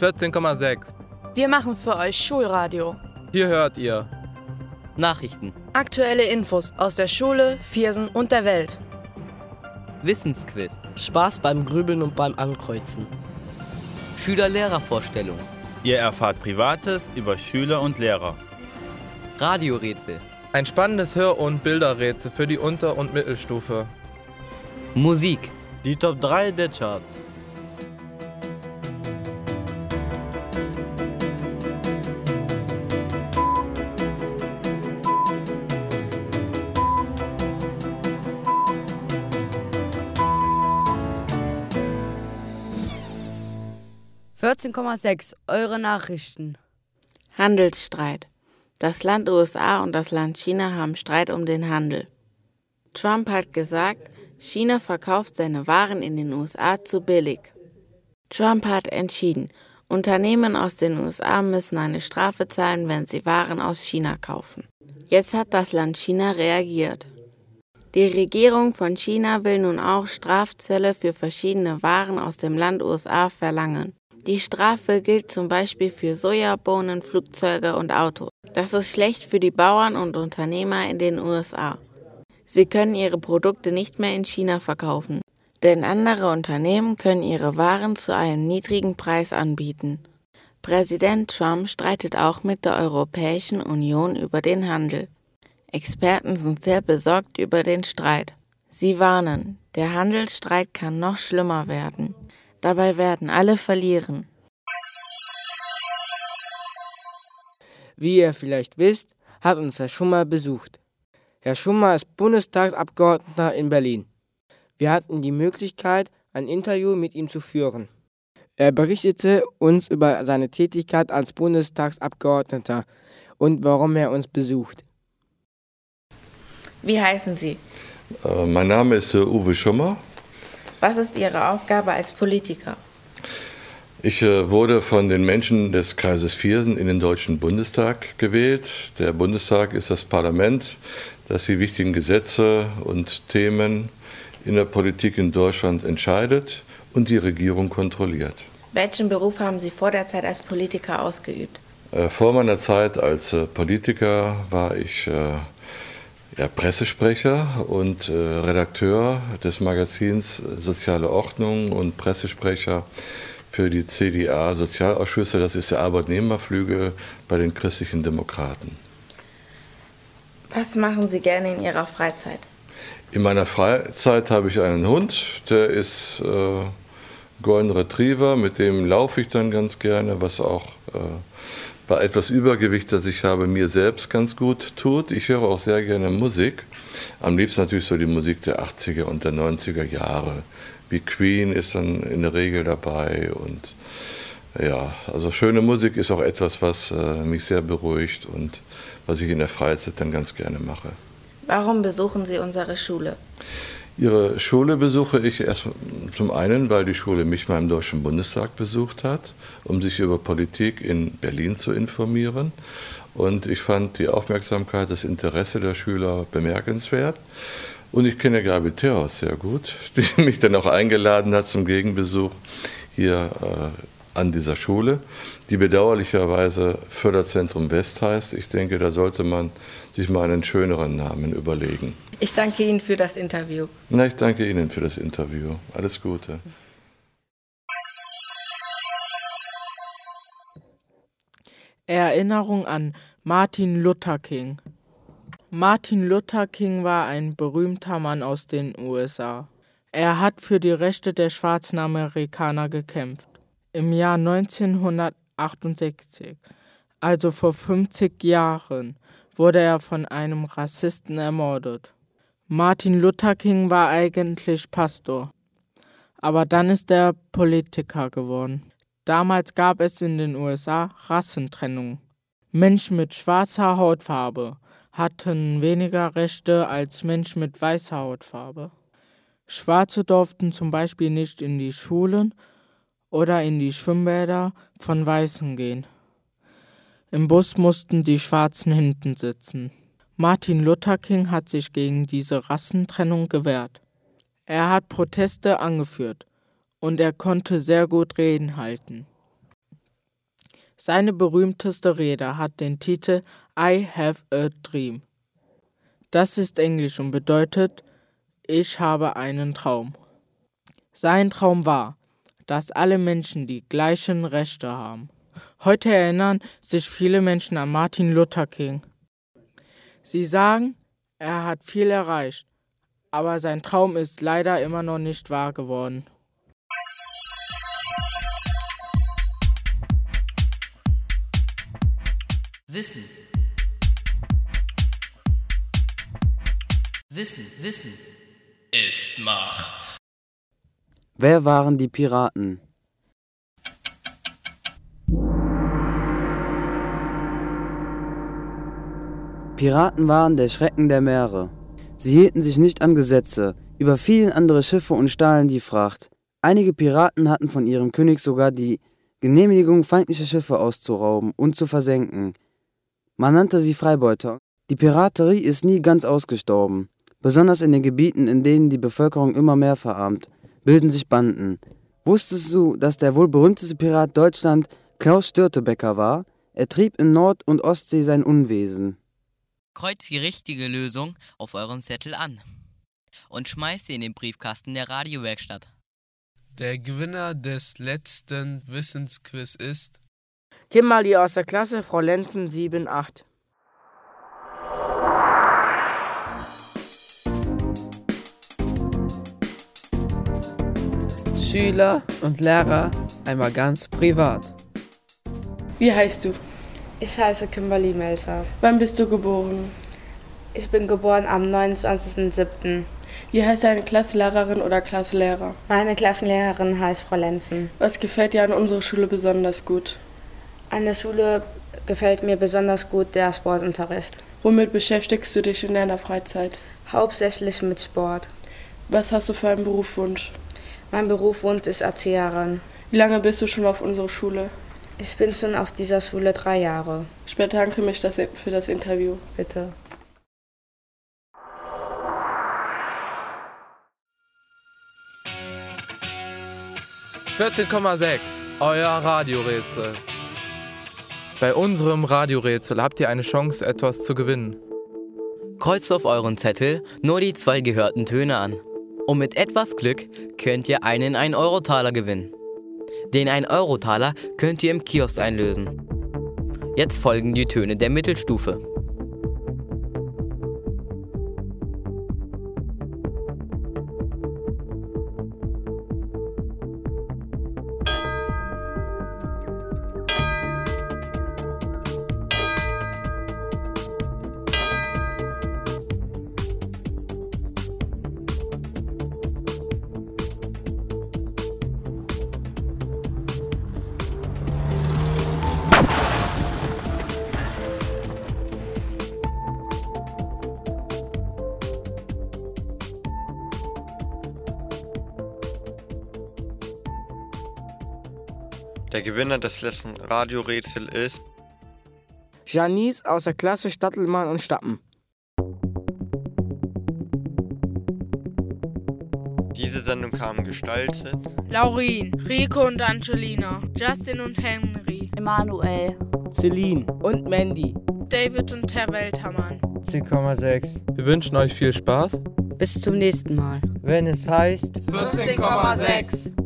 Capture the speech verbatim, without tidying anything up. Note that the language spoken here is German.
vierzehn Komma sechs. Wir machen für euch Schulradio. Hier hört ihr Nachrichten, Aktuelle Infos aus der Schule, Viersen und der Welt. Wissensquiz, Spaß beim Grübeln und beim Ankreuzen. Schüler-Lehrer-Vorstellung, Ihr erfahrt Privates über Schüler und Lehrer. Radiorätsel, ein spannendes Hör- und Bilderrätsel für die Unter- und Mittelstufe. Musik, Die Top drei der Charts. vierzehn Komma sechs, eure Nachrichten. Handelsstreit. Das Land U S A und das Land China haben Streit um den Handel. Trump hat gesagt, China verkauft seine Waren in den U S A zu billig. Trump hat entschieden, Unternehmen aus den U S A müssen eine Strafe zahlen, wenn sie Waren aus China kaufen. Jetzt hat das Land China reagiert. Die Regierung von China will nun auch Strafzölle für verschiedene Waren aus dem Land U S A verlangen. Die Strafe gilt zum Beispiel für Sojabohnen, Flugzeuge und Autos. Das ist schlecht für die Bauern und Unternehmer in den U S A. Sie können ihre Produkte nicht mehr in China verkaufen, denn andere Unternehmen können ihre Waren zu einem niedrigen Preis anbieten. Präsident Trump streitet auch mit der Europäischen Union über den Handel. Experten sind sehr besorgt über den Streit. Sie warnen, der Handelsstreit kann noch schlimmer werden. Dabei werden alle verlieren. Wie ihr vielleicht wisst, hat uns Herr Schummer besucht. Herr Schummer ist Bundestagsabgeordneter in Berlin. Wir hatten die Möglichkeit, ein Interview mit ihm zu führen. Er berichtete uns über seine Tätigkeit als Bundestagsabgeordneter und warum er uns besucht. Wie heißen Sie? Äh, mein Name ist äh, Uwe Schummer. Was ist Ihre Aufgabe als Politiker? Ich äh, wurde von den Menschen des Kreises Viersen in den Deutschen Bundestag gewählt. Der Bundestag ist das Parlament, das die wichtigen Gesetze und Themen in der Politik in Deutschland entscheidet und die Regierung kontrolliert. Welchen Beruf haben Sie vor der Zeit als Politiker ausgeübt? Äh, vor meiner Zeit als äh, Politiker war ich äh, ja, Pressesprecher und äh, Redakteur des Magazins Soziale Ordnung und Pressesprecher für die C D A-Sozialausschüsse. Das ist der Arbeitnehmerflügel bei den Christlichen Demokraten. Was machen Sie gerne in Ihrer Freizeit? In meiner Freizeit habe ich einen Hund, der ist äh, Golden Retriever, mit dem laufe ich dann ganz gerne, was auch äh, bei etwas Übergewicht, das ich habe, mir selbst ganz gut tut. Ich höre auch sehr gerne Musik, am liebsten natürlich so die Musik der achtziger und der neunziger Jahre. Wie Queen ist dann in der Regel dabei und ja, also schöne Musik ist auch etwas, was äh, mich sehr beruhigt und was ich in der Freizeit dann ganz gerne mache. Warum besuchen Sie unsere Schule? Ihre Schule besuche ich erst zum einen, weil die Schule mich mal im Deutschen Bundestag besucht hat, um sich über Politik in Berlin zu informieren. Und ich fand die Aufmerksamkeit, das Interesse der Schüler bemerkenswert. Und ich kenne Gabi Theos sehr gut, die mich dann auch eingeladen hat zum Gegenbesuch hier äh, an dieser Schule, die bedauerlicherweise Förderzentrum West heißt. Ich denke, da sollte man sich mal einen schöneren Namen überlegen. Ich danke Ihnen für das Interview. Na, ich danke Ihnen für das Interview. Alles Gute. Erinnerung an Martin Luther King. Martin Luther King war ein berühmter Mann aus den U S A. Er hat für die Rechte der schwarzen Amerikaner gekämpft. Im Jahr neunzehnhundertachtundsechzig, also vor fünfzig Jahren, wurde er von einem Rassisten ermordet. Martin Luther King war eigentlich Pastor, aber dann ist er Politiker geworden. Damals gab es in den U S A Rassentrennung. Menschen mit schwarzer Hautfarbe hatten weniger Rechte als Menschen mit weißer Hautfarbe. Schwarze durften zum Beispiel nicht in die Schulen oder in die Schwimmbäder von Weißen gehen. Im Bus mussten die Schwarzen hinten sitzen. Martin Luther King hat sich gegen diese Rassentrennung gewehrt. Er hat Proteste angeführt und er konnte sehr gut Reden halten. Seine berühmteste Rede hat den Titel I Have a Dream. Das ist Englisch und bedeutet, ich habe einen Traum. Sein Traum war, dass alle Menschen die gleichen Rechte haben. Heute erinnern sich viele Menschen an Martin Luther King. Sie sagen, er hat viel erreicht, aber sein Traum ist leider immer noch nicht wahr geworden. Wissen. Wissen, Wissen ist Macht. Wer waren die Piraten? Piraten waren der Schrecken der Meere. Sie hielten sich nicht an Gesetze, überfielen andere Schiffe und stahlen die Fracht. Einige Piraten hatten von ihrem König sogar die Genehmigung, feindliche Schiffe auszurauben und zu versenken. Man nannte sie Freibeuter. Die Piraterie ist nie ganz ausgestorben. Besonders in den Gebieten, in denen die Bevölkerung immer mehr verarmt, bilden sich Banden. Wusstest du, dass der wohl berühmteste Pirat Deutschland Klaus Störtebeker war? Er trieb in Nord- und Ostsee sein Unwesen. Kreuzt die richtige Lösung auf euren Zettel an und schmeißt sie in den Briefkasten der Radiowerkstatt. Der Gewinner des letzten Wissensquiz ist Kimberly aus der Klasse, Frau Lenzen sieben acht. Schüler und Lehrer, einmal ganz privat. Wie heißt du? Ich heiße Kimberly Melzer. Wann bist du geboren? Ich bin geboren am neunundzwanzigsten siebten Wie heißt deine Klassenlehrerin oder Klassenlehrer? Meine Klassenlehrerin heißt Frau Lenzen. Was gefällt dir an unserer Schule besonders gut? An der Schule gefällt mir besonders gut der Sportunterricht. Womit beschäftigst du dich in deiner Freizeit? Hauptsächlich mit Sport. Was hast du für einen Berufswunsch? Mein Berufswunsch ist Erzieherin. Wie lange bist du schon auf unserer Schule? Ich bin schon auf dieser Schule drei Jahre. Ich bedanke mich für das Interview. Bitte. vierzehn Komma sechs, euer Radiorätsel. Bei unserem Radiorätsel habt ihr eine Chance, etwas zu gewinnen. Kreuzt auf euren Zettel nur die zwei gehörten Töne an. Und mit etwas Glück könnt ihr einen ein Euro Taler gewinnen. Den ein Euro Taler könnt ihr im Kiosk einlösen. Jetzt folgen die Töne der Mittelstufe. Der Gewinner des letzten Radiorätsels ist Janice aus der Klasse Stattelmann und Stappen. Diese Sendung kam gestaltet Laurin, Rico und Angelina, Justin und Henry, Emanuel, Celine und Mandy, David und Herr Weltermann. zehn Komma sechs. Wir wünschen euch viel Spaß. Bis zum nächsten Mal. Wenn es heißt vierzehn Komma sechs.